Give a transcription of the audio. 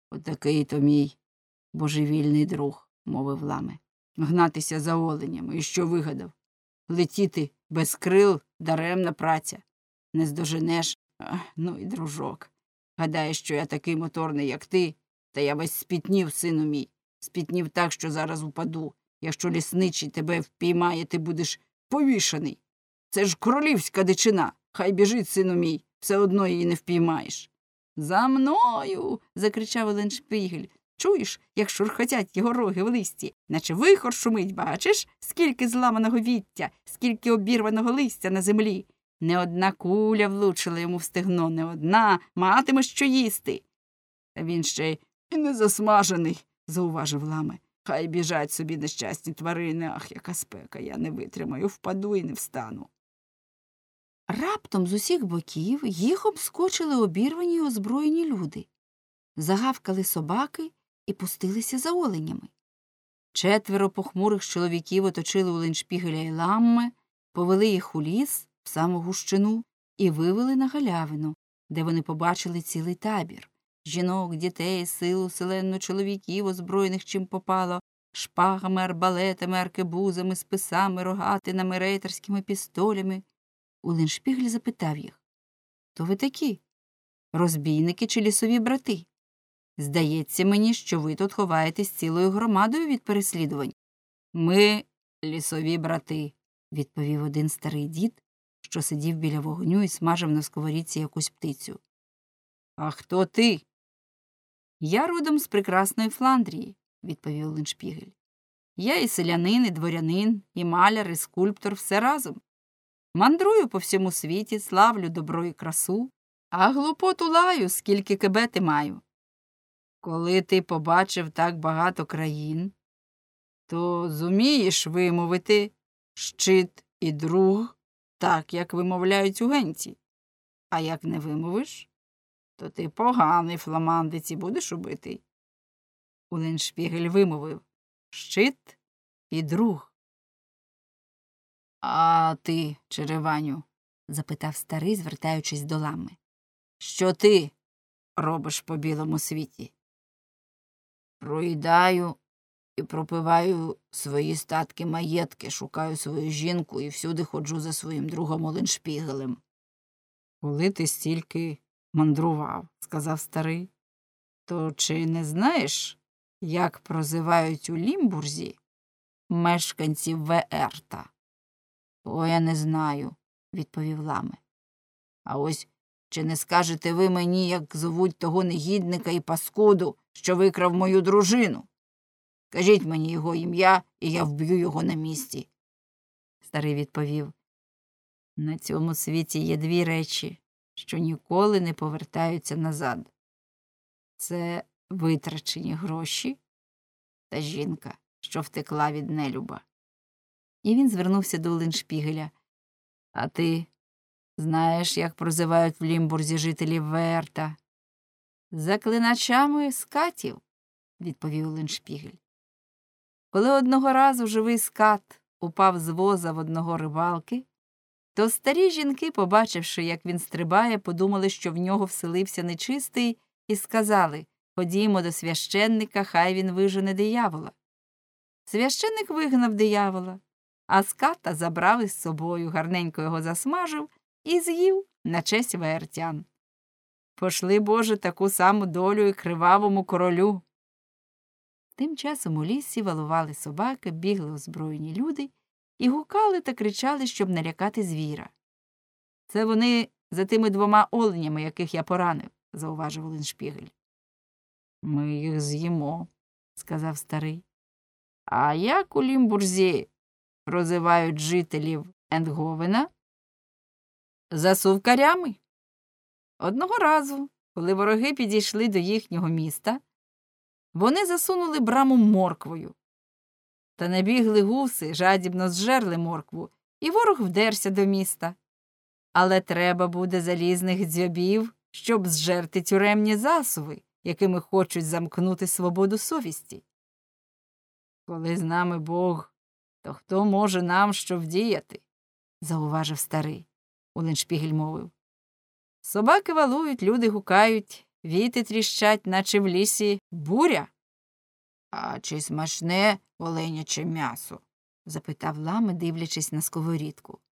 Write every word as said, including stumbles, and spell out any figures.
Отакий то мій божевільний друг, мовив Ламе. Гнатися за оленями. І що вигадав? Летіти без крил – даремна праця. Не здоженеш. Ах, ну і дружок. Гадаєш, що я такий моторний, як ти? Та я весь спітнів, сину мій. Спітнів так, що зараз упаду. Якщо лісничий тебе впіймає, ти будеш повішаний. Це ж королівська дичина. Хай біжить, сину мій, все одно її не впіймаєш. За мною. Закричав Оленшпігель. Чуєш, як шурхотять його роги в листі, наче вихор шумить, бачиш, скільки зламаного віття, скільки обірваного листя на землі. Не одна куля влучила йому в стегно, не одна, матиме що їсти. Та він ще й не засмажений, зауважив Ламе. Хай біжать собі нещасні тварини, ах, яка спека, я не витримаю, впаду і не встану. Раптом з усіх боків їх обскочили обірвані й озброєні люди. Загавкали собаки і пустилися за оленями. Четверо похмурих чоловіків оточили Оленшпігеля й Ламме, повели їх у ліс, в саму гущину, і вивели на галявину, де вони побачили цілий табір. Жінок, дітей, силу селенно чоловіків, озброєних чим попало, шпагами, арбалетами, аркебузами, списами, рогатинами, рейтерськими пістолями. Оленшпігель запитав їх: «То ви такі? Розбійники чи лісові брати? Здається мені, що ви тут ховаєтесь цілою громадою від переслідувань». «Ми лісові брати», – відповів один старий дід, що сидів біля вогню і смажив на сковорідці якусь птицю. «А хто ти?» «Я родом з прекрасної Фландрії», – відповів Оленшпігель. «Я і селянин, і дворянин, і маляр, і скульптор, все разом. Мандрую по всьому світі, славлю добро і красу, а глупоту лаю, скільки кебети маю. Коли ти побачив так багато країн, то зумієш вимовити щит і друг так, як вимовляють угенці. А як не вимовиш, то ти поганий фламандець і будеш убитий». Оленшпігель вимовив: «Щит і друг». «А ти, Череваню?» – запитав старий, звертаючись до Лами. «Що ти робиш по білому світі?» «Проїдаю і пропиваю свої статки маєтки, шукаю свою жінку і всюди ходжу за своїм другом Оленшпігелем». «Коли ти стільки мандрував, – сказав старий, – то чи не знаєш, як прозивають у Лімбурзі мешканців Веерта?» «О, я не знаю», – відповів Ламе. «А ось чи не скажете ви мені, як зовуть того негідника і паскуду, що викрав мою дружину? Кажіть мені його ім'я, і я вб'ю його на місці». Старий відповів: «На цьому світі є дві речі, що ніколи не повертаються назад. Це витрачені гроші та жінка, що втекла від нелюба». І він звернувся до Оленшпігеля. «А ти знаєш, як прозивають в Лімбурзі жителів Веерта?» «Заклиначами скатів», – відповів Оленшпігель. Коли одного разу живий скат упав з воза в одного рибалки, то старі жінки, побачивши, як він стрибає, подумали, що в нього вселився нечистий, і сказали: «Ходімо до священника, хай він вижене диявола». Священник вигнав диявола, а ската забрав із собою, гарненько його засмажив і з'їв на честь веертян. Пошли, Боже, таку саму долю і кривавому королю. Тим часом у лісі валували собаки, бігли озброєні люди і гукали та кричали, щоб налякати звіра. «Це вони за тими двома оленями, яких я поранив», – зауважив Оленшпігель. «Ми їх з'їмо», – сказав старий. «А як у Лімбурзі прозивають жителів Ентговена?» «Засувкарями». Одного разу, коли вороги підійшли до їхнього міста, вони засунули браму морквою. Та набігли гуси, жадібно зжерли моркву, і ворог вдерся до міста. Але треба буде залізних дзьобів, щоб зжерти тюремні засуви, якими хочуть замкнути свободу совісті. «Коли з нами Бог, то хто може нам що вдіяти?» – зауважив старий. Оленшпігель мовив: «Собаки валують, люди гукають, віти тріщать, наче в лісі буря. А чи смачне оленяче м'ясо? Запитав Лами, дивлячись на сковорідку.